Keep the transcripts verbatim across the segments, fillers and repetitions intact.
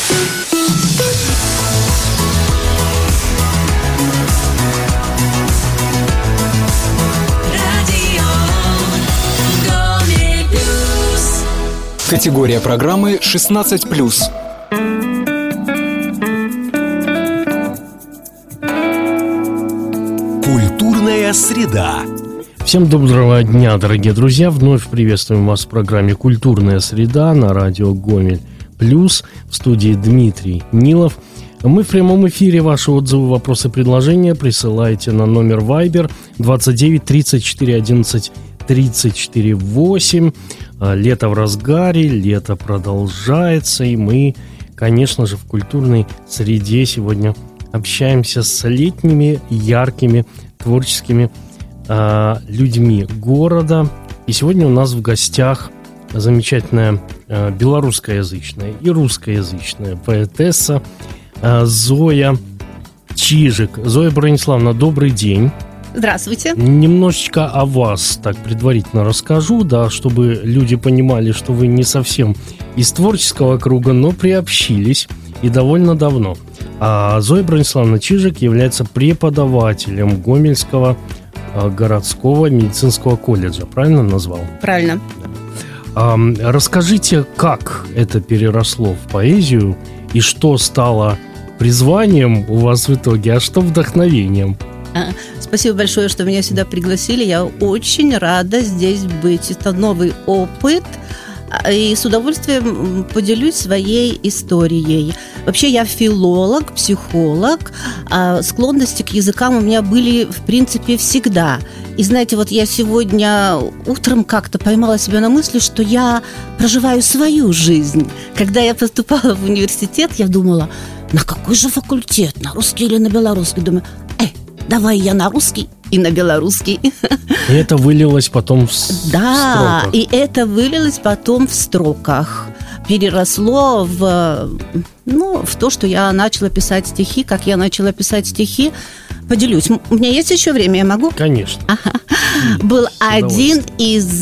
Категория программы шестнадцать плюс. Культурная среда. Всем доброго дня, дорогие друзья. Вновь приветствуем вас в программе «Культурная среда» на радио «Гомель Плюс». В студии Дмитрий Нилов. Мы в прямом эфире. Ваши отзывы, вопросы, предложения присылайте на номер Viber двадцать девять тридцать четыре одиннадцать тридцать четыре восемь. Лето в разгаре, лето продолжается, и мы, конечно же, в культурной среде сегодня общаемся с летними, яркими, творческими э, людьми города. И сегодня у нас в гостях замечательная э, белорусскоязычная и русскоязычная поэтесса э, Зоя Чижик. Зоя Брониславовна, добрый день. Здравствуйте. Немножечко о вас так предварительно расскажу, да, чтобы люди понимали, что вы не совсем из творческого круга, но приобщились и довольно давно. А Зоя Брониславовна Чижик является преподавателем Гомельского городского медицинского колледжа. Правильно назвал? Правильно. А, расскажите, как это переросло в поэзию и что стало призванием у вас в итоге, а что вдохновением? Спасибо большое, что меня сюда пригласили. Я очень рада здесь быть. Это новый опыт. И с удовольствием поделюсь своей историей. Вообще я филолог, психолог. А склонности к языкам у меня были, в принципе, всегда. И знаете, вот я сегодня утром как-то поймала себя на мысли, что я проживаю свою жизнь. Когда я поступала в университет, я думала, на какой же факультет? На русский или на белорусский? Думаю, эй, давай я на русский и на белорусский. И это вылилось потом в с- да, строках. и это вылилось потом в строках. Переросло в, ну, в то, что я начала писать стихи. Как я начала писать стихи, поделюсь. У меня есть еще время, я могу? Конечно. Ага. Был один из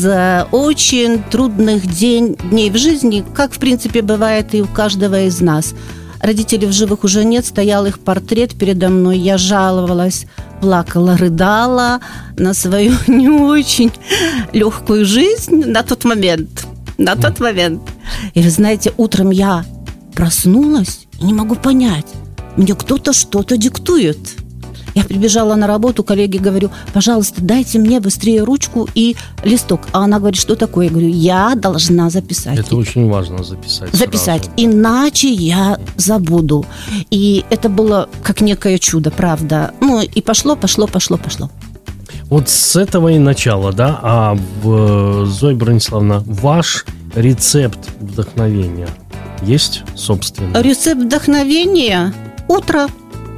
очень трудных день, дней в жизни, как, в принципе, бывает и у каждого из нас. Родителей в живых уже нет, стоял их портрет передо мной. Я жаловалась, плакала, рыдала на свою не очень легкую жизнь на тот момент. На тот момент. И вы знаете, утром я проснулась и не могу понять. Мне кто-то что-то диктует. Я прибежала на работу, коллеге говорю, пожалуйста, дайте мне быстрее ручку и листок. А она говорит, что такое? Я говорю, я должна записать. Это очень важно записать. Записать, сразу. иначе я забуду. И это было как некое чудо, правда. Ну и пошло, пошло, пошло, пошло. Вот с этого и начало, да? А в, Зоя Брониславовна, ваш рецепт вдохновения есть, собственно? Рецепт вдохновения – утро.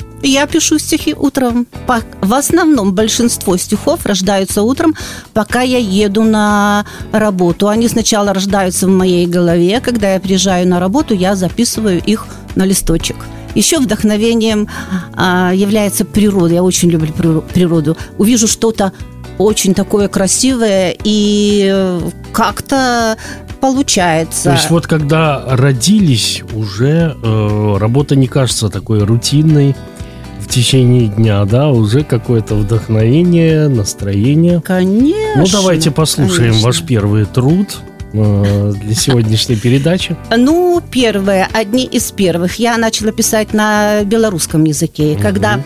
Я пишу стихи утром. В основном большинство стихов рождаются утром, пока я еду на работу. Они сначала рождаются в моей голове. Когда я приезжаю на работу, я записываю их на листочек. Еще вдохновением а, является природа. Я очень люблю природу. Увижу что-то очень такое красивое, и как-то получается. То есть вот когда родились, уже э, работа не кажется такой рутинной в течение дня, да, уже какое-то вдохновение, настроение. Конечно. Ну, давайте послушаем конечно. ваш первый труд э, для сегодняшней передачи. Ну, первое, одни из первых. Я начала писать на белорусском языке. Угу. Когда,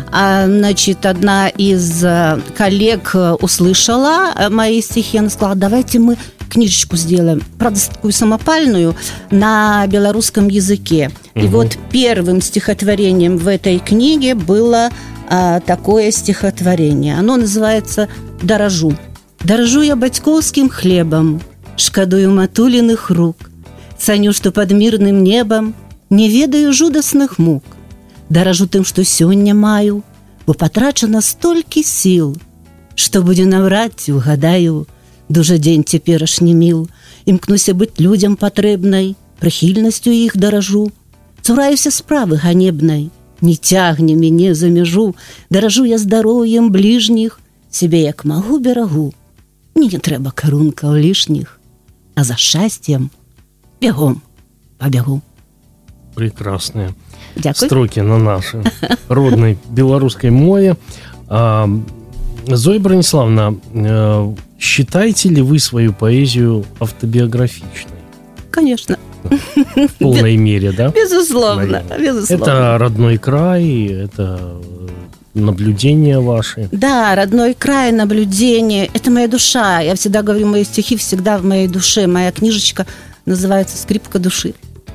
значит, одна из коллег услышала мои стихи, она сказала, давайте мы книжечку сделаем, правда, такую самопальную, на белорусском языке. Угу. И вот первым стихотворением в этой книге было а, такое стихотворение. Оно называется «Дорожу». «Дорожу я бацькоўскім хлебом, шкадую матулиных рук, цаню, что под мирным небом не ведаю жудасных мук. Дорожу тым, что сёння маю, бо потрачено столькі сил, что будзе наўрад ці угадаю, дуже дзень цяперашні міл. Імкнуся быць людзям патрэбнай, прыхільнасцю іх даражу. Цураюся справы ганебнай, не цягне мяне за мяжу. Даражу я здароўем бліжніх, сябе як магу берагу. Мне не трэба карункаў лішніх, а за шчасцем бягом пабягу. Прекрасные Дякую. строки на нашей родной белорусской мове. А, Зоя Брониславовна, а, считаете ли вы свою поэзию автобиографичной? Конечно. В полной мере, да? Безусловно, безусловно. Это родной край, это наблюдения ваши. Да, родной край, наблюдение. Это моя душа. Я всегда говорю, мои стихи всегда в моей душе. Моя книжечка называется «Скрипка души».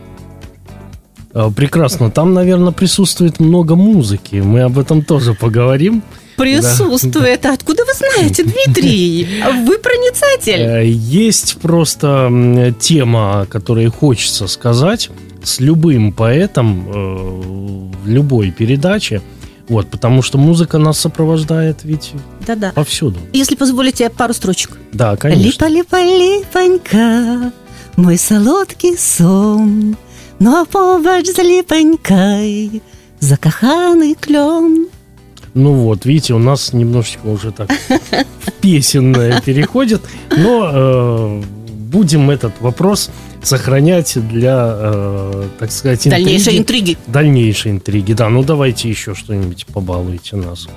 Прекрасно. Там, наверное, присутствует много музыки. Мы об этом тоже поговорим. Присутствует. Да. Откуда вы знаете, Дмитрий? Вы проницатель. Есть просто тема, о которой хочется сказать с любым поэтом в любой передаче. Вот, потому что музыка нас сопровождает ведь Да-да. повсюду. Если позволите, я пару строчек. Да, конечно. Липа-липа-липонька, мой солодкий сон, ну а побач за липонькой закоханий клен. Ну вот, видите, у нас немножечко уже так в песенное переходит, но э, будем этот вопрос сохранять для, э, так сказать, интриги. Дальнейшей интриги. Дальнейшей интриги, да. Ну, давайте еще что-нибудь побалуйте нас.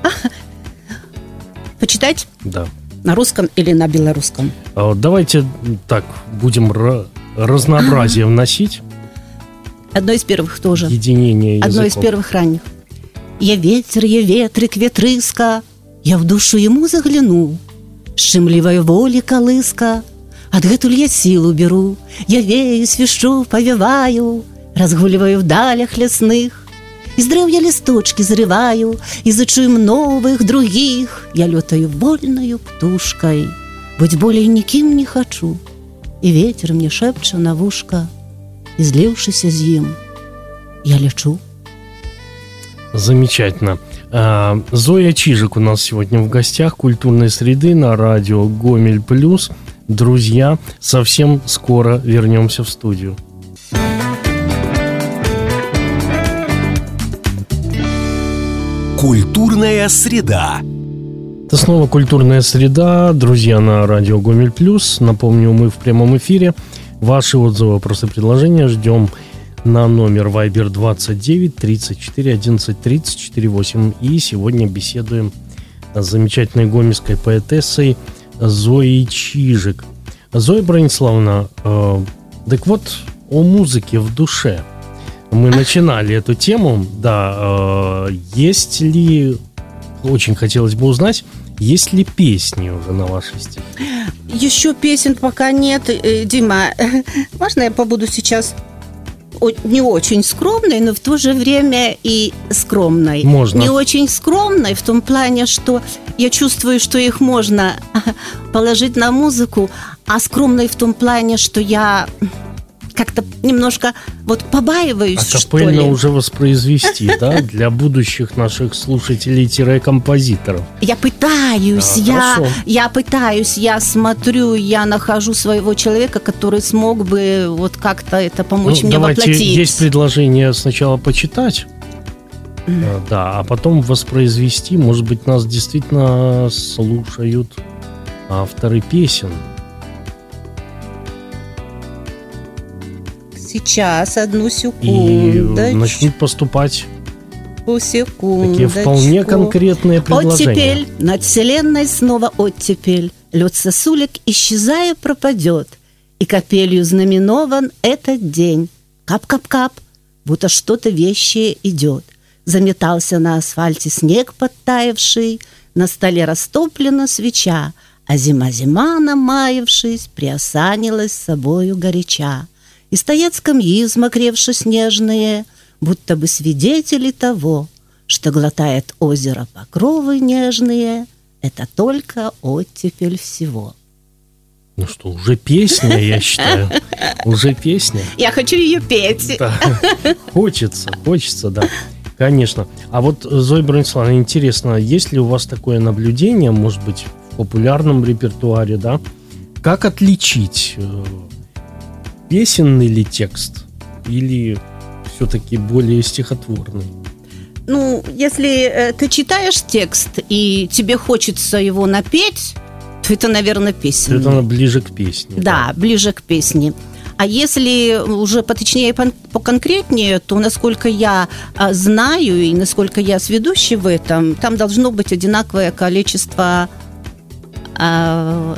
Почитать? Да. На русском или на белорусском? А, давайте так, будем ра- разнообразие вносить. Одно из первых тоже. Единение языков. Одно из первых ранних. Я ветер, я ветрик, ветрыска, я в душу ему загляну. Шчымлівай волі калыска, адгэтуль я силу беру. Я вею, свищу, повиваю, разгуливаю в далях лесных. Из дрэў я листочки зарываю, и зачуем новых, других. Я летаю вольною птушкой, быть более никим не хочу. И ветер мне шепча на вушка, и зліўшыся з ім, я лечу. Замечательно. А, Зоя Чижик у нас сегодня в гостях культурной среды на радио Гомель Плюс. Друзья, совсем скоро вернемся в студию. Культурная среда. Это снова культурная среда. Друзья, на радио Гомель Плюс. Напомню, мы в прямом эфире. Ваши отзывы, вопросы, предложения ждем на номер Viber двадцать девять тридцать четыре одиннадцать тридцать четыре восемь. И сегодня беседуем с замечательной гомельской поэтессой Зоей Чижик. Зоя Брониславовна, э, так вот, о музыке в душе. Мы начинали эту тему. Да, э, есть ли, очень хотелось бы узнать, есть ли песни уже на вашей стихи? Еще песен пока нет. Дима, можно я побуду сейчас не очень скромной, но в то же время и скромной? Можно. Не очень скромной в том плане, что я чувствую, что их можно положить на музыку, а скромной в том плане, что я как-то немножко вот побаиваюсь, а что ли. капельно уже воспроизвести, да, для будущих наших слушателей-композиторов. Я пытаюсь, Да, я, хорошо. я пытаюсь, я смотрю, я нахожу своего человека, который смог бы вот как-то это помочь Ну, мне давайте, воплотить. есть предложение сначала почитать, э, да, а потом воспроизвести. Может быть, нас действительно слушают авторы песен. Сейчас, одну И секундочку. начнут поступать Секундочку. такие вполне конкретные предложения. Оттепель, над вселенной снова оттепель. Лед сосулек, исчезая, пропадет. И капелью знаменован этот день. Кап-кап-кап, будто что-то вещее идет. Заметался на асфальте снег подтаявший, на столе растоплена свеча, а зима-зима, намаявшись, приосанилась с собою горяча. И стоят скамьи, измокревши снежные, будто бы свидетели того, что глотает озеро покровы нежные. Это только оттепель всего. Ну что, уже песня, я считаю. Уже песня. Я хочу ее петь. Да. Хочется, хочется, да. Конечно. А вот, Зоя Брониславовна, интересно, есть ли у вас такое наблюдение, может быть, в популярном репертуаре, да? Как отличить, э, песенный ли текст или все-таки более стихотворный? Ну, если э, ты читаешь текст и тебе хочется его напеть, то это, наверное, песня. Это ближе к песне. Да, ближе к песне. А если уже поточнее, поконкретнее, то, насколько я знаю и насколько я сведущий в этом, там должно быть одинаковое количество а...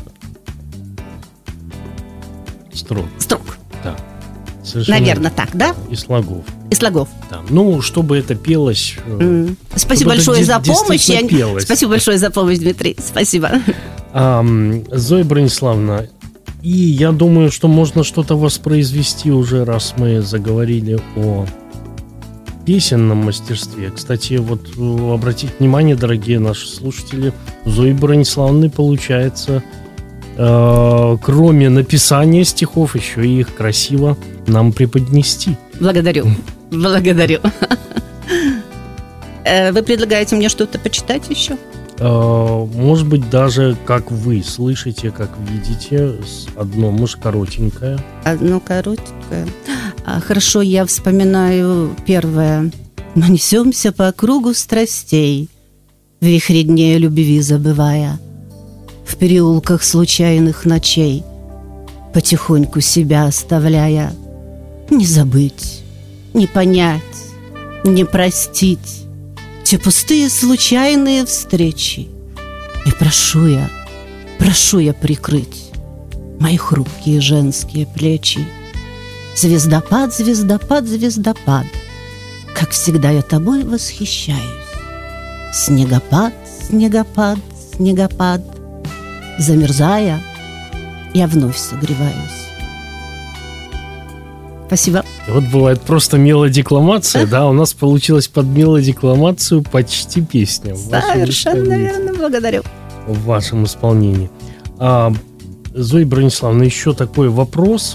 строк. Строк. Да. Совершенно. Наверное, так, да? И слогов. И слогов. Да. Ну, чтобы это пелось. Mm. Спасибо большое за помощь. Я... Спасибо большое за помощь, Дмитрий. Спасибо. А, Зоя Брониславовна, и я думаю, что можно что-то воспроизвести уже, раз мы заговорили о песенном мастерстве. Кстати, вот обратите внимание, дорогие наши слушатели, у Зои Брониславовны получается, э, кроме написания стихов, еще и их красиво нам преподнести. Благодарю. Благодарю. Вы предлагаете мне что-то почитать еще? Может быть, даже как вы слышите, как видите, одно, может, коротенькое. Одно коротенькое. Хорошо, я вспоминаю первое. Мы несемся по кругу страстей, в вихре дней любви забывая, в переулках случайных ночей, потихоньку себя оставляя. Не забыть, не понять, не простить те пустые случайные встречи. И прошу я, прошу я прикрыть мои хрупкие женские плечи. Звездопад, звездопад, звездопад, как всегда я тобой восхищаюсь. Снегопад, снегопад, снегопад, замерзая, я вновь согреваюсь. Спасибо. Вот бывает просто мелодикламация, да, у нас получилось под мелодикламацию почти песня. Совершенно верно, благодарю. В вашем исполнении. А, Зоя Брониславовна, еще такой вопрос.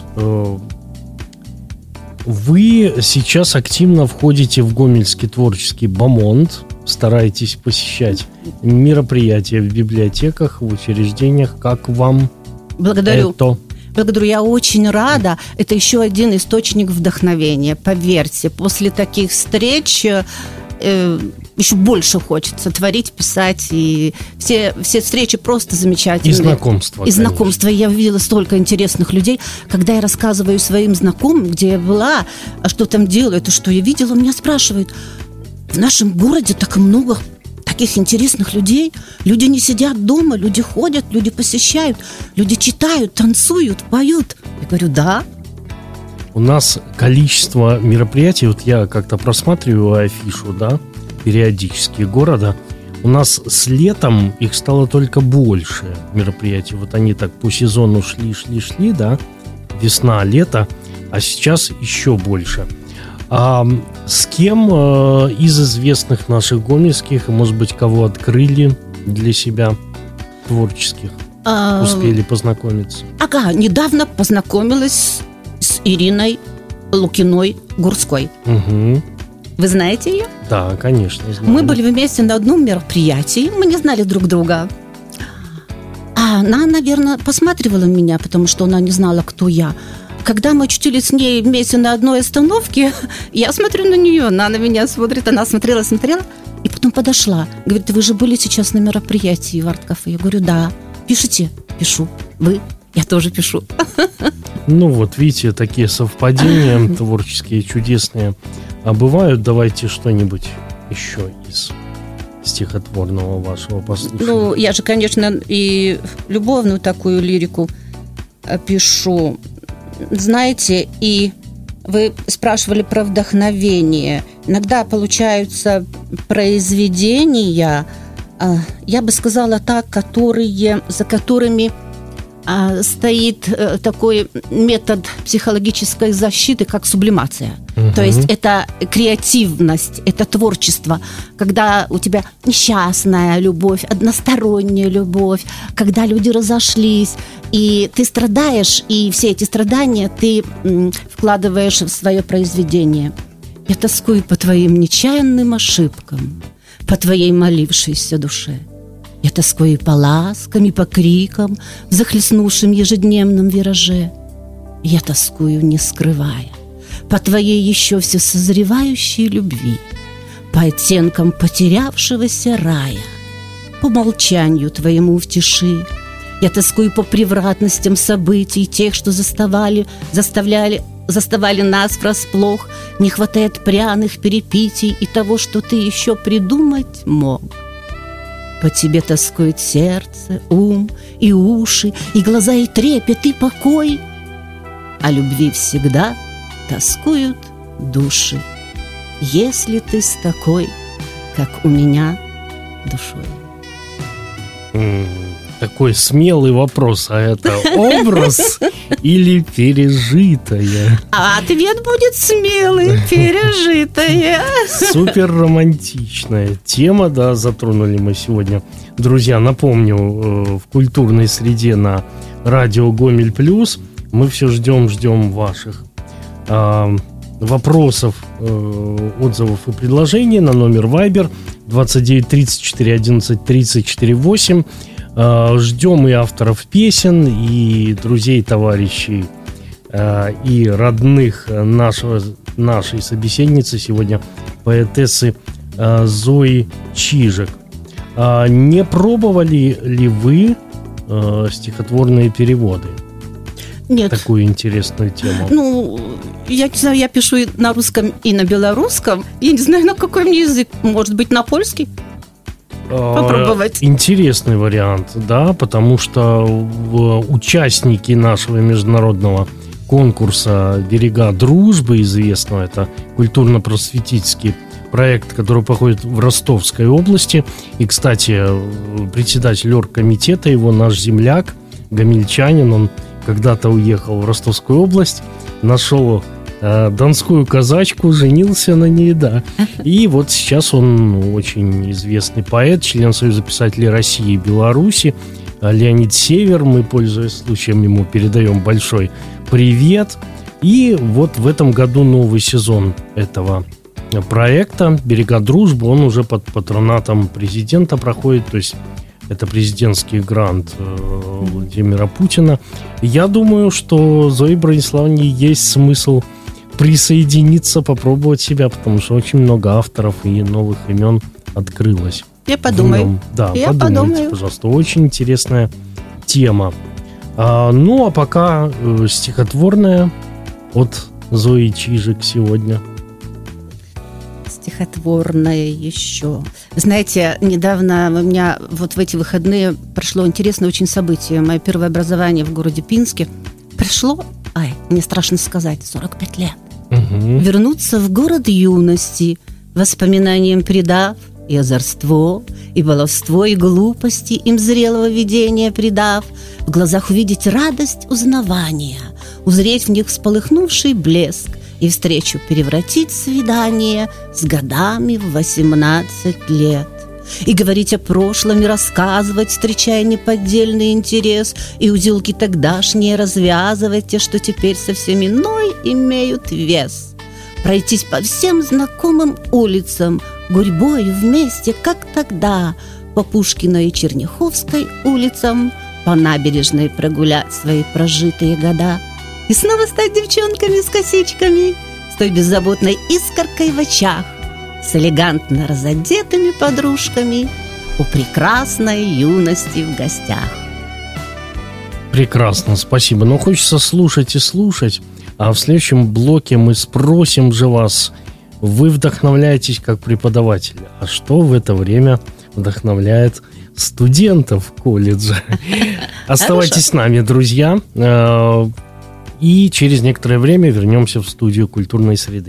Вы сейчас активно входите в Гомельский творческий бомонд, стараетесь посещать мероприятия в библиотеках, в учреждениях. Как вам Благодарю. это? Благодарю, я очень рада. Это еще один источник вдохновения. Поверьте, после таких встреч э, еще больше хочется творить, писать. И все, все встречи просто замечательные. И знакомства. И знакомства. Я увидела столько интересных людей. Когда я рассказываю своим знакомым, где я была, а что там делают, и что я видела, меня спрашивают: в нашем городе так много таких интересных людей. Люди не сидят дома, люди ходят, люди посещают, люди читают, танцуют, поют. Я говорю, да. У нас количество мероприятий, вот я как-то просматриваю афишу, да, периодически города. У нас с летом их стало только больше мероприятий. Вот они так по сезону шли, шли, шли, да, весна, лето, а сейчас еще больше. А с кем э, из известных наших гомельских, может быть, кого открыли для себя творческих, а... успели познакомиться? Ага, недавно познакомилась с Ириной Лукиной Гурской. Угу. Вы знаете ее? Да, конечно, знаю. Мы были вместе на одном мероприятии, мы не знали друг друга. А она, наверное, посматривала меня, потому что она не знала, кто я. Когда мы очутились с ней вместе на одной остановке, я смотрю на нее, она на меня смотрит, она смотрела, смотрела, и потом подошла. Говорит, вы же были сейчас на мероприятии в арт-кафе? Я говорю, да. Пишите? Пишу. Вы? Я тоже пишу. Ну вот, видите, такие совпадения творческие, чудесные. А бывают, давайте что-нибудь еще из стихотворного вашего послушания. Ну, я же, конечно, и любовную такую лирику пишу. Знаете, и вы спрашивали про вдохновение. Иногда получаются произведения, я бы сказала так, которые, за которыми стоит такой метод психологической защиты, как сублимация. Угу. То есть это креативность, это творчество, когда у тебя несчастная любовь, односторонняя любовь, когда люди разошлись, и ты страдаешь, и все эти страдания ты м, вкладываешь в свое произведение. Я тоскую по твоим нечаянным ошибкам, по твоей молившейся душе. Я тоскую и по ласкам, и по крикам в захлестнувшем ежедневном вираже. Я тоскую, не скрывая, по твоей еще все созревающей любви, по оттенкам потерявшегося рая, по молчанию твоему в тиши, Я тоскую по превратностям событий, тех, что заставали, заставляли, заставали нас врасплох. Не хватает пряных перепитий и того, что ты еще придумать мог. По тебе тоскует сердце, ум и уши, и глаза, и трепет, и покой. О любви всегда тоскуют души, если ты с такой, как у меня, душой. Такой смелый вопрос, а это образ или пережитое? А ответ будет смелый, пережитое. Супер романтичная тема, да, затронули мы сегодня. Друзья, напомню, в культурной среде на радио Гомель Плюс мы все ждем, ждем ваших э, вопросов, э, отзывов и предложений на номер Viber двадцать девять тридцать четыре одиннадцать тридцать четыре восемь. Ждем и авторов песен, и друзей, товарищей, и родных нашего, нашей собеседницы сегодня, поэтессы Зои Чижик. Не пробовали ли вы стихотворные переводы? Нет. Такую интересную тему. Ну, я не знаю, я пишу и на русском, и на белорусском. Я не знаю, на какой мне язык. Может быть, на польский? Попробовать. Интересный вариант, да, потому что участники нашего международного конкурса «Берега дружбы», известного, это культурно-просветительский проект, который проходит в Ростовской области. И, кстати, председатель оргкомитета, его наш земляк, гомельчанин, он когда-то уехал в Ростовскую область, нашел э, донскую казачку, женился на ней, да. И вот сейчас он очень известный поэт, член Союза писателей России и Беларуси, Леонид Север. Мы, пользуясь случаем, ему передаем большой привет. И вот в этом году новый сезон этого проекта «Берега дружбы», он уже под патронатом президента проходит, то есть это президентский грант Владимира Путина. Я думаю, что Зои Брониславовне есть смысл присоединиться, попробовать себя, потому что очень много авторов и новых имен открылось. Я подумаю. Да, Я подумайте, подумаю. пожалуйста. Очень интересная тема. А, ну, а пока э, стихотворная от Зои Чижик сегодня. Стихотворное еще. Знаете, недавно у меня вот в эти выходные прошло интересное очень событие. Мое первое образование в городе Пинске. Прошло, ай, мне страшно сказать, сорок пять лет. Угу. Вернуться в город юности, воспоминаниям придав и озорство, и баловство, и глупости им зрелого видения придав, в глазах увидеть радость узнавания, узреть в них вспыхнувший блеск, и встречу превратить в свидание с годами в восемнадцать лет. И говорить о прошлом, и рассказывать, встречая неподдельный интерес, и узелки тогдашние развязывать, те, что теперь совсем иной имеют вес. Пройтись по всем знакомым улицам, гурьбою вместе, как тогда, по Пушкиной и Черняховской улицам, по набережной прогулять свои прожитые года. И снова стать девчонками с косичками, с той беззаботной искоркой в очах, с элегантно разодетыми подружками у прекрасной юности в гостях. Прекрасно, спасибо. Но хочется слушать и слушать. А в следующем блоке мы спросим же вас, вы вдохновляетесь как преподаватель, а что в это время вдохновляет студентов колледжа? Оставайтесь с нами, друзья. И через некоторое время вернемся в студию культурной среды.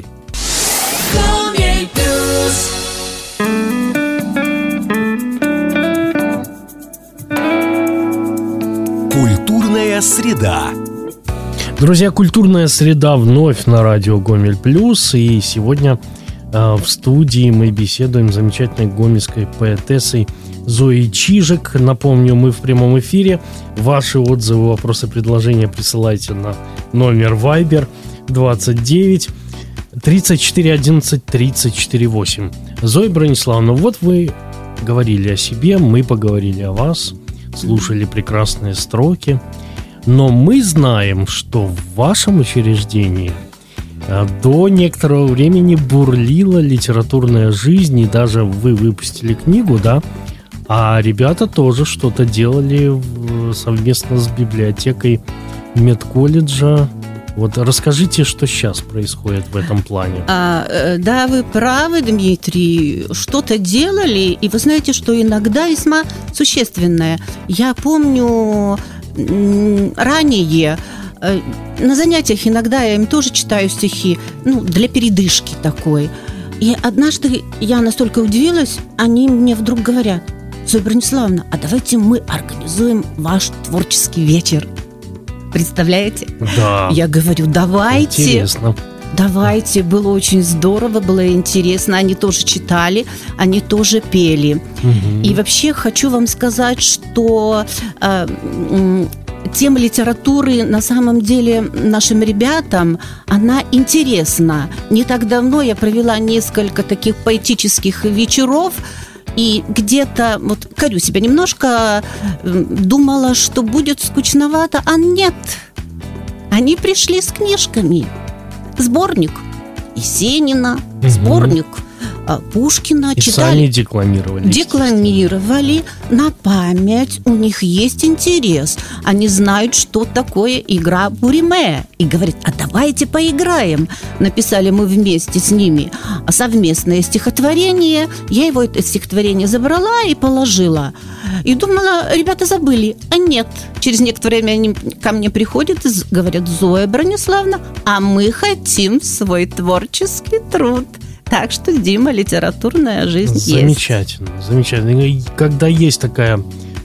Культурная среда. Друзья, культурная среда вновь на радио Гомель Плюс. И сегодня э, в студии мы беседуем с замечательной гомельской поэтессой Зоей Чижик. Напомню, мы в прямом эфире. Ваши отзывы, вопросы, предложения присылайте на номер Viber двадцать девять тридцать четыре одиннадцать тридцать четыре восемь. Зоя Брониславовна, вот вы говорили о себе, мы поговорили о вас, слушали прекрасные строки. Но мы знаем, что в вашем учреждении до некоторого времени бурлила литературная жизнь, и даже вы выпустили книгу, да, А ребята тоже что-то делали в, совместно с библиотекой медколледжа. Вот расскажите, что сейчас происходит в этом плане. А, да, вы правы, Дмитрий. Что-то делали, и вы знаете, что иногда весьма существенное. Я помню ранее на занятиях иногда я им тоже читаю стихи, ну, для передышки такой. И однажды я настолько удивилась, они мне вдруг говорят: Зоя Брониславовна, а давайте мы организуем ваш творческий вечер. Представляете? Да. Я говорю, давайте. Интересно. Давайте, было очень здорово, было интересно. Они тоже читали, они тоже пели. Угу. И вообще хочу вам сказать, что э, тема литературы на самом деле нашим ребятам, она интересна. Не так давно я провела несколько таких поэтических вечеров, и где-то, вот корю себя немножко, думала, что будет скучновато, а нет. Они пришли с книжками. Сборник Есенина, угу. сборник Пушкина. И читали, сами декламировали. Декламировали на память. У них есть интерес. Они знают, что такое игра Буриме. И говорят, а давайте поиграем. Написали мы вместе с ними совместное стихотворение. Я его, это стихотворение, забрала и положила. И думала, ребята забыли. А нет. Через некоторое время они ко мне приходят и говорят: Зоя Брониславовна, а мы хотим свой творческий труд. Так что, Дима, литературная жизнь замечательно, есть. Замечательно. И когда есть такая,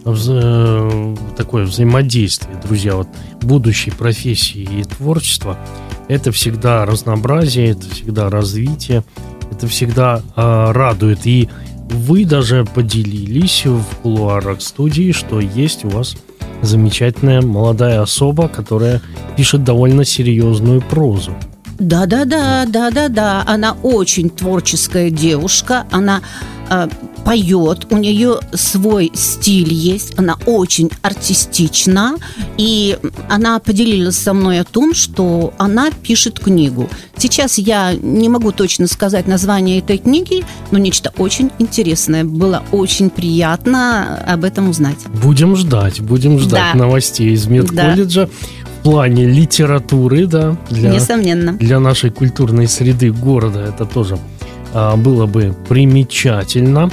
такое взаимодействие, друзья, вот будущей профессии и творчества, это всегда разнообразие, это всегда развитие, это всегда э, радует. И вы даже поделились в кулуарах студии, что есть у вас замечательная молодая особа, которая пишет довольно серьезную прозу. Да-да-да, да-да-да. Она очень творческая девушка. Она э, поет, у нее свой стиль есть. Она очень артистична. И она поделилась со мной о том, что она пишет книгу. Сейчас я не могу точно сказать название этой книги, но нечто очень интересное. Было очень приятно об этом узнать. Будем ждать, будем ждать да. новостей из медколледжа. Да. В плане литературы, да, для, несомненно. Для нашей культурной среды города это тоже а, было бы примечательно.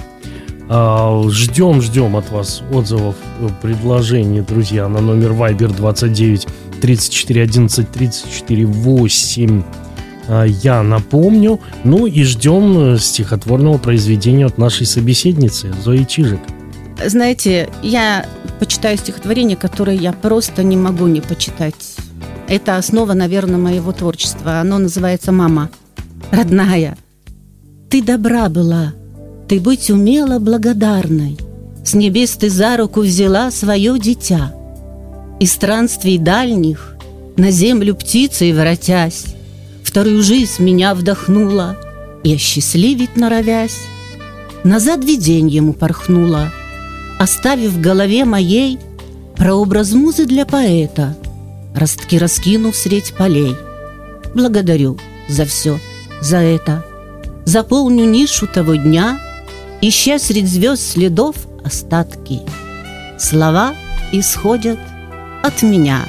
А, ждем, ждем от вас отзывов, предложений, друзья, на номер Viber двадцать девять тридцать четыре одиннадцать тридцать четыре восемь. А, я напомню. Ну и ждем стихотворного произведения от нашей собеседницы Зои Чижик. Знаете, я почитаю стихотворение, которое я просто не могу не почитать. Это основа, наверное, моего творчества. Оно называется «Мама». Родная, ты добра была, ты быть умела благодарной. С небес ты за руку взяла свое дитя. Из странствий дальних, на землю птицей воротясь, вторую жизнь меня вдохнула, и осчастливить норовясь, назад виденьем упорхнула, оставив в голове моей прообраз музы для поэта, ростки раскинув средь полей. Благодарю за все, за это. Заполню нишу того дня, ища средь звезд следов остатки. Слова исходят от меня,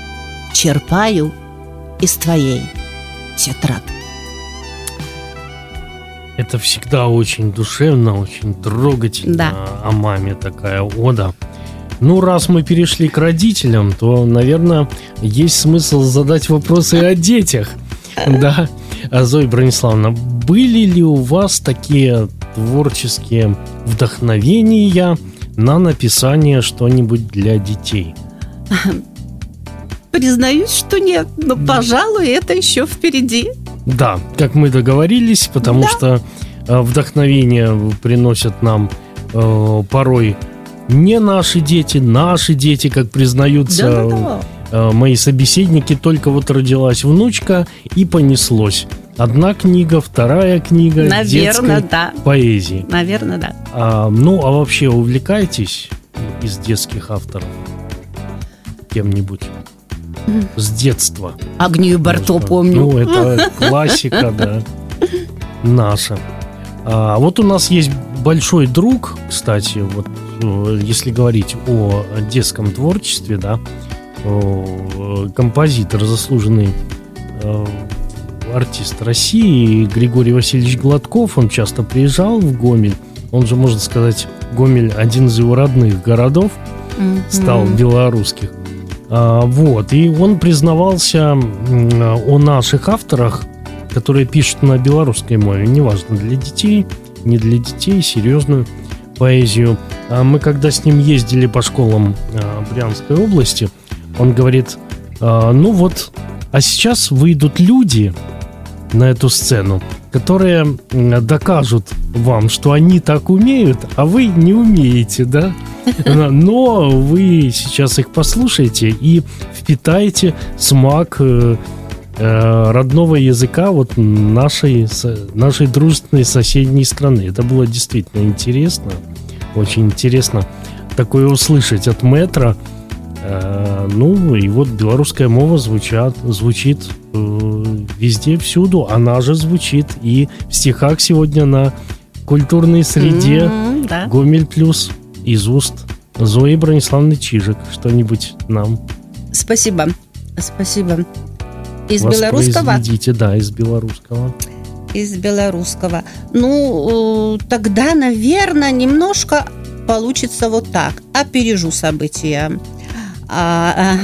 черпаю из твоей тетрадки. Это всегда очень душевно, очень трогательно. Да. О маме такая ода. Ну, раз мы перешли к родителям, то, наверное, есть смысл задать вопросы о детях. Да. Зоя Брониславовна, были ли у вас такие творческие вдохновения на написание что-нибудь для детей? Признаюсь, что нет, но, пожалуй, это еще впереди. Да, как мы договорились, потому да. что э, вдохновение приносят нам э, порой не наши дети, наши дети, как признаются да, да, да. Э, мои собеседники. Только вот родилась внучка и понеслось. Одна книга, вторая книга Наверное, детской да. поэзии. Наверное, да. А, ну, а вообще увлекаетесь из детских авторов кем-нибудь? С детства. Агнию Барто помню. Ну, это классика, да, наша. А вот у нас есть большой друг, кстати, вот если говорить о детском творчестве, да, композитор, заслуженный артист России Григорий Васильевич Гладков. Он часто приезжал в Гомель. Он же, можно сказать, Гомель один из его родных городов mm-hmm. стал белорусских. А, вот, и он признавался о наших авторах, которые пишут на белорусской мове, неважно, для детей, не для детей, серьезную поэзию. А мы когда с ним ездили по школам а, Брянской области, он говорит, а, ну вот, а сейчас выйдут люди на эту сцену, которые докажут вам, что они так умеют, а вы не умеете, да? Но вы сейчас их послушаете и впитаете смак э, э, родного языка вот нашей, нашей дружественной соседней страны. Это было действительно интересно, очень интересно такое услышать от мэтра. Э, ну и вот белорусская мова звучат, звучит э, везде, всюду. Она же звучит и в стихах сегодня на культурной среде. Mm-hmm, да. Гомель плюс из уст Зои Брониславовны Чижик. Что-нибудь нам. Спасибо. Спасибо. Из белорусского? Воспроизведите, да, из белорусского. Из белорусского. Ну, тогда, наверное, немножко получится вот так. Опережу события. А,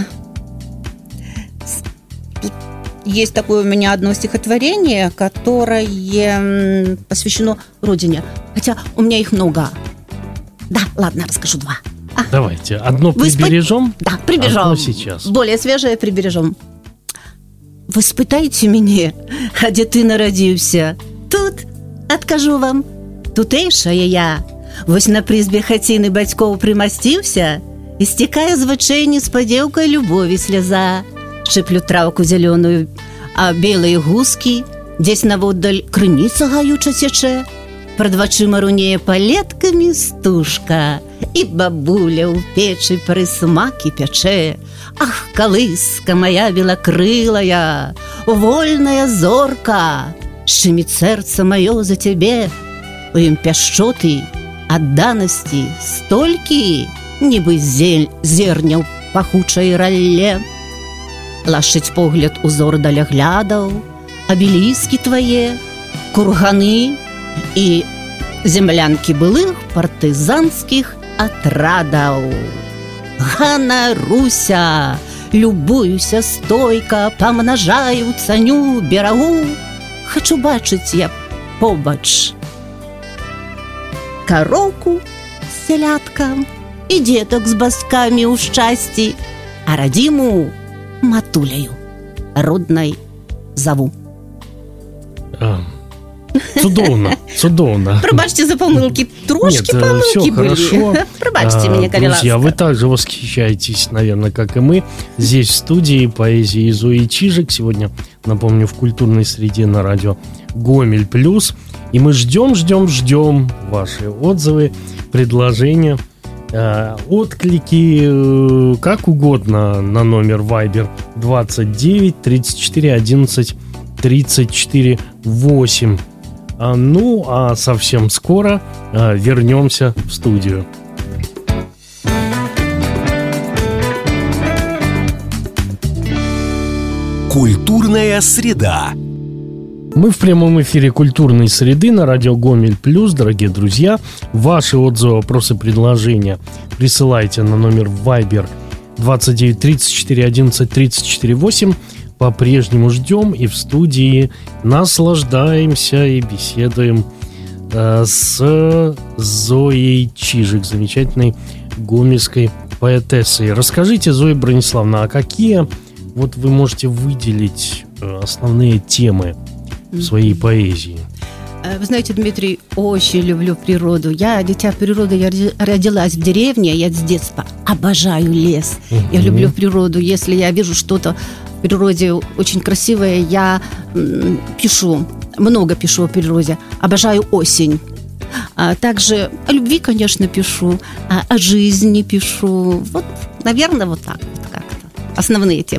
а, есть такое у меня одно стихотворение, которое посвящено Родине. Хотя у меня их много. Да, ладно, расскажу два. А. Давайте, одно прибережем. Вы спа... Да, прибережем. Одно сейчас. Более свежее прибережем. Вы спытайте меня, а где ты народился? Тут, откажу вам, тутейшая я. Вось на призбе хатины батьков примостился, и стекая з вачэй неспадзеўкай любові сляза. Шыплю траўку зялёную, а белые гускі, дзесь наводдаль крыніца гаюча цячэ. Прад вачыма рунее палеткамі стужка, і бабуля ў печы прысмакі пячэ. Ах, калыска моя белокрылая, вольная зорка, шчыміць сэрца маё за цябе. У ім пяшчоты, адданасці столькі, нібы зель зерня ў пахучай ралле. Лашыць погляд узор даляглядаў, абеліскі твае, курганы і землянкі былых партызанскіх атрадаў. Ганаруся, любуюся стойка, памнажаю, цаню, берагу. Хачу бачыць я побач кароўку з сяляткам і дзетак з баскамі ў шчасці, а радзіму матуляю роднай заву. А, цудоўна, цудоўна. Пробачьте за помылки, трошки Нет, помылки все были. хорошо. Пробачьте меня, коли Друзья, ласка. вы также восхищаетесь, наверное, как и мы, здесь в студии поэзии Зои Чижик. Сегодня, напомню, в культурной среде на радио Гомель Плюс. И мы ждем, ждем, ждем ваши отзывы, предложения, э, отклики, э, как угодно на номер Viber двадцать девять тридцать четыре одиннадцать тридцать четыре восемь. А, ну, а совсем скоро а, вернемся в студию. Культурная среда. Мы в прямом эфире культурной среды на радио Гомель Плюс, дорогие друзья. Ваши отзывы, вопросы, предложения присылайте на номер Viber двадцать девять тридцать четыре одиннадцать тридцать четыре восемь. По-прежнему ждем и в студии наслаждаемся и беседуем э, с Зоей Чижик, замечательной гомельской поэтессой. Расскажите, Зоя Брониславовна, а какие вот вы можете выделить э, основные темы в своей поэзии? Вы знаете, Дмитрий, очень люблю природу. Я дитя природы, я родилась в деревне, я с детства обожаю лес. Uh-huh. Я люблю природу. Если я вижу что-то в природе очень красивое, я м, пишу, много пишу о природе. Обожаю осень. А также о любви, конечно, пишу, а о жизни пишу. Вот, наверное, вот так вот как-то. Основные темы.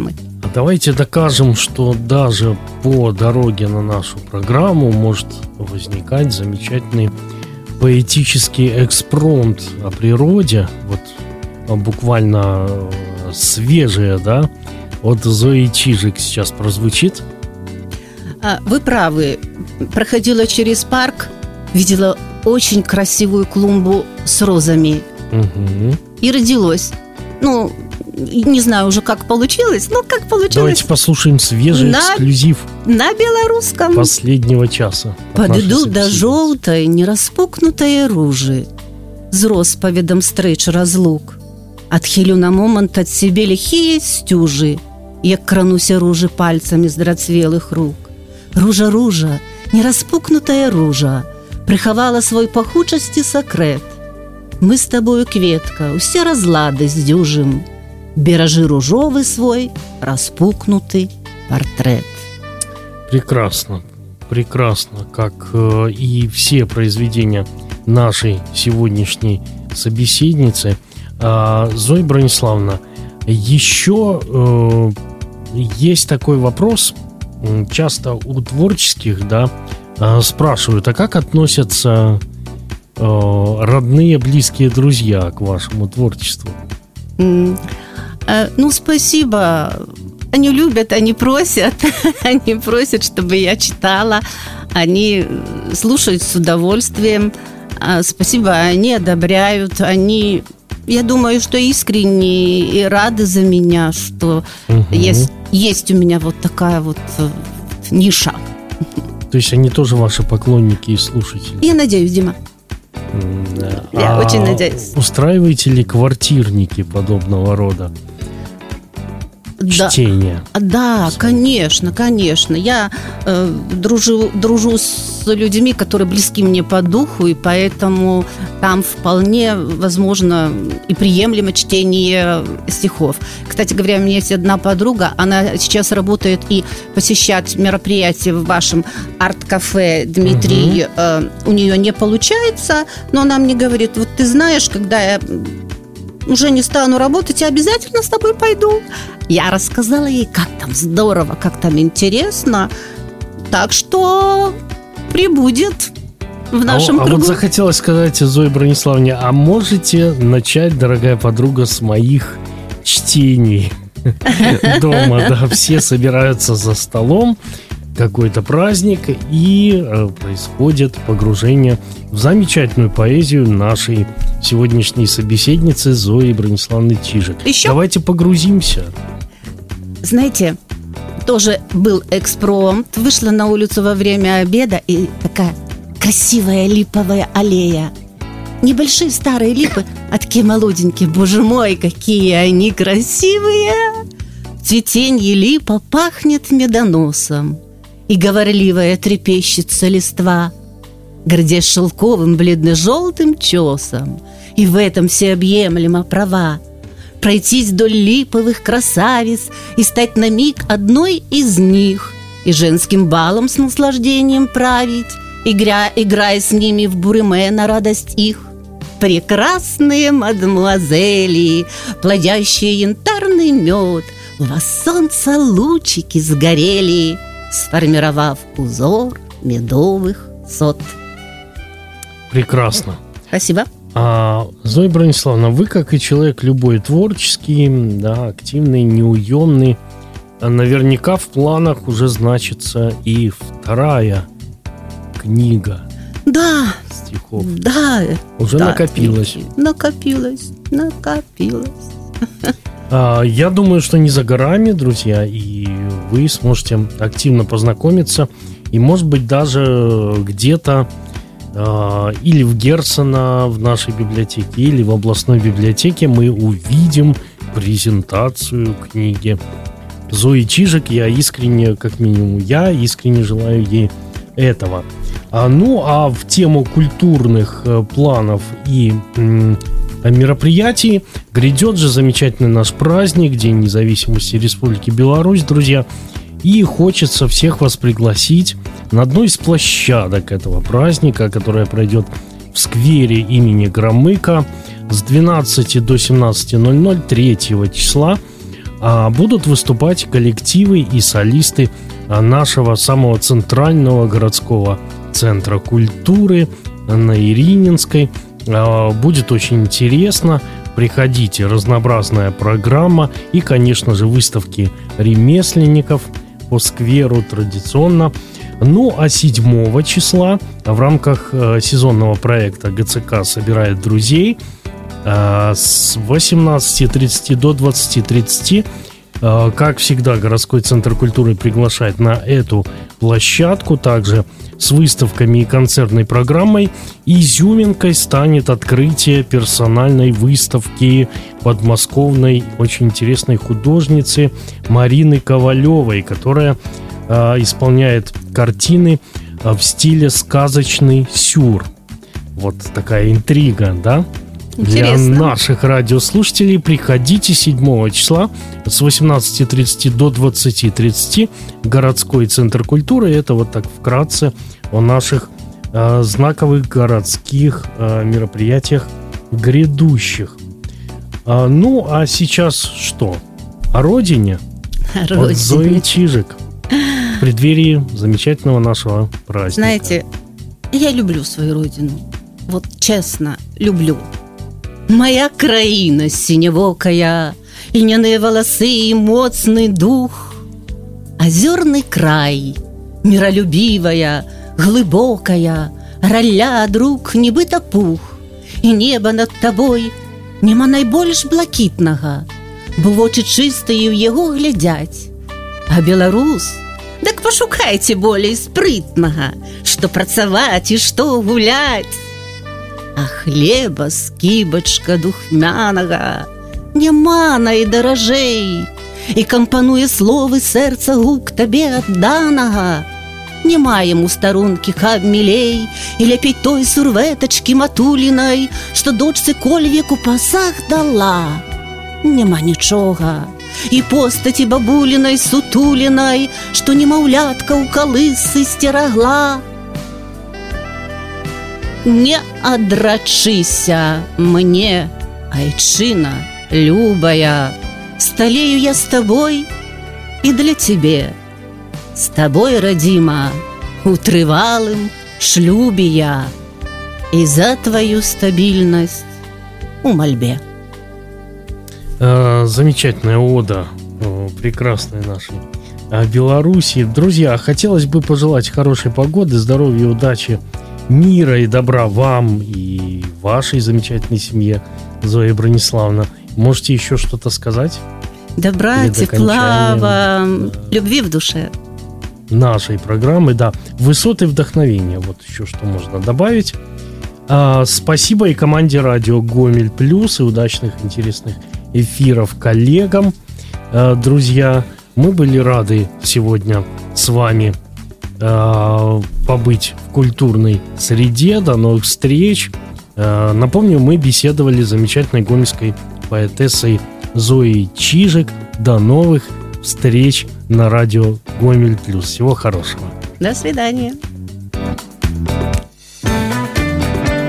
Давайте докажем, что даже по дороге на нашу программу может возникать замечательный поэтический экспромт о природе. Вот буквально свежее, да, от Зои Чижик сейчас прозвучит. Вы правы. Проходила через парк, видела очень красивую клумбу с розами. Угу. И родилось. Ну, не знаю уже, как получилось, но как получилось. Давайте послушаем свежий на, эксклюзив на белорусском. Последнего часа. Паду до желтой, нераспукнутой ружи, з розповідом стрич разлук. Адхилю на момент от себе лихие стюжи, як крануся ружи пальцами з драцвелых рук. Ружа, ружа, нераспукнутая ружа, приховала свой пахучасти сакрэт. Мы с тобою, кветка, усе разлады сдюжим. Бережи ружовый свой распукнутый портрет. Прекрасно, прекрасно, как э, и все произведения нашей сегодняшней собеседницы. э, Зоя Брониславовна, еще э, есть такой вопрос. Часто у творческих, да, э, спрашивают, а как относятся э, родные, близкие друзья к вашему творчеству? Mm. Ну, спасибо. Они любят, они просят. Они просят, чтобы я читала. Они слушают с удовольствием. Спасибо, они одобряют. Они, я думаю, что искренне и рады за меня, что угу. есть, есть у меня вот такая вот ниша. То есть они тоже ваши поклонники и слушатели? Я надеюсь, Дима. Да. Я а очень надеюсь. Устраиваете ли квартирники подобного рода чтения? Да, да, конечно, конечно. Я э, дружу, дружу с людьми, которые близки мне по духу, и поэтому там вполне возможно и приемлемо чтение стихов. Кстати говоря, у меня есть одна подруга, она сейчас работает и посещает мероприятия в вашем арт-кафе, Дмитрий. Угу. Э, у нее не получается, но она мне говорит, вот ты знаешь, когда я уже не стану работать, я обязательно с тобой пойду. Я рассказала ей, как там здорово, как там интересно. Так что прибудет в нашем а, кругу. А вот захотелось сказать Зое Брониславовне, а можете начать, дорогая подруга, с моих чтений дома? Да, все собираются за столом, какой-то праздник, и э, происходит погружение в замечательную поэзию нашей сегодняшней собеседницы Зои Брониславовны Чижик. Еще? Давайте погрузимся. Знаете, тоже был экспромт. Вышла на улицу во время обеда, и такая красивая липовая аллея. Небольшие старые липы, а такие молоденькие. Боже мой, какие они красивые! Цветенье липа пахнет медоносом, и говорливая трепещется листва, гордясь шелковым бледно-желтым чесом, и в этом всеобъемлема права. Пройтись вдоль липовых красавиц и стать на миг одной из них, и женским балом с наслаждением править, игря, играя с ними в буриме на радость их. Прекрасные мадемуазели, плодящие янтарный мед, у вас солнца лучики сгорели, сформировав узор медовых сот. Прекрасно. Спасибо. А, Зоя Брониславовна, вы, как и человек любой творческий, да, активный, неуемный, наверняка в планах уже значится и вторая книга. Да. Стихов. Да. Уже да, накопилось. Накопилось. Накопилось. А, я думаю, что не за горами, друзья, и вы сможете активно познакомиться, и, может быть, даже где-то или в Герцена в нашей библиотеке, или в областной библиотеке мы увидим презентацию книги Зои Чижик. Я искренне, как минимум я, искренне желаю ей этого. А, ну, а в тему культурных э, планов и м, мероприятий грядет же замечательный наш праздник, День независимости Республики Беларусь, друзья. И хочется всех вас пригласить на одну из площадок этого праздника, которая пройдет в сквере имени Громыка с двенадцати до семнадцати ноль ноль третьего числа. а будут выступать коллективы и солисты нашего самого центрального городского центра культуры на Ирининской. Будет очень интересно. Приходите, разнообразная программа и, конечно же, выставки ремесленников по скверу традиционно. Ну, а седьмого числа в рамках сезонного проекта ГЦК «Собирает друзей» с восемнадцати тридцати до двадцати тридцати, как всегда, городской центр культуры приглашает на эту площадку. Также с выставками и концертной программой изюминкой станет открытие персональной выставки подмосковной очень интересной художницы Марины Ковалевой, которая э, исполняет картины э, в стиле сказочный сюр. Вот такая интрига, да? Интересно. Для наших радиослушателей приходите седьмого числа с восемнадцати тридцати до двадцати тридцати. Городской центр культуры. Это вот так вкратце о наших э, знаковых городских э, мероприятиях грядущих. А, ну, а сейчас что? О родине? О родине. От Зои Чижик. В преддверии замечательного нашего праздника. Знаете, я люблю свою родину. Вот честно, люблю. Моя країна синевокая, льняные волосы и моцный дух. Озерный край, миролюбивая, глибокая, ралля друг нібито пух. І неба над тобой нема найбольш блакитного, бо в очі чистої в його глядять. А беларус, так пошукайте болей спрытного, што працаваць і што гулять. А хлеба скібачка духмянага няма найдаражэй, і кампануе словы сэрца гук табе адданага. Няма яму старонкі каб мілей, і ляпей той сурветачкі матулінай, што дочцы кольвек у пасах дала. Няма нічога, і постаці бабулінай сутулінай, што немаўлятка ў калысы сцерагла. Не адрачыся мне, айчына любая, сталею я с тобой и для тебе. С тобой, родима, у трывалым шлюбе я, и за твою стабильность у мольбе. А, замечательная ода прекрасной нашей Беларуси. Друзья, хотелось бы пожелать хорошей погоды, здоровья, удачи, мира и добра вам и вашей замечательной семье, Зоя Брониславовна. Можете еще что-то сказать? Добра, тепла вам, любви в душе. Нашей программы, да. Высоты вдохновения. Вот еще что можно добавить. А, спасибо и команде радио Гомель Плюс и удачных, интересных эфиров коллегам. А, друзья, мы были рады сегодня с вами побыть в культурной среде. До новых встреч. Напомню, мы беседовали с замечательной гомельской поэтессой Зоей Чижик. До новых встреч на радио Гомель Плюс. Всего хорошего. До свидания.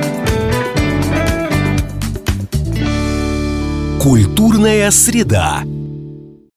Культурная среда.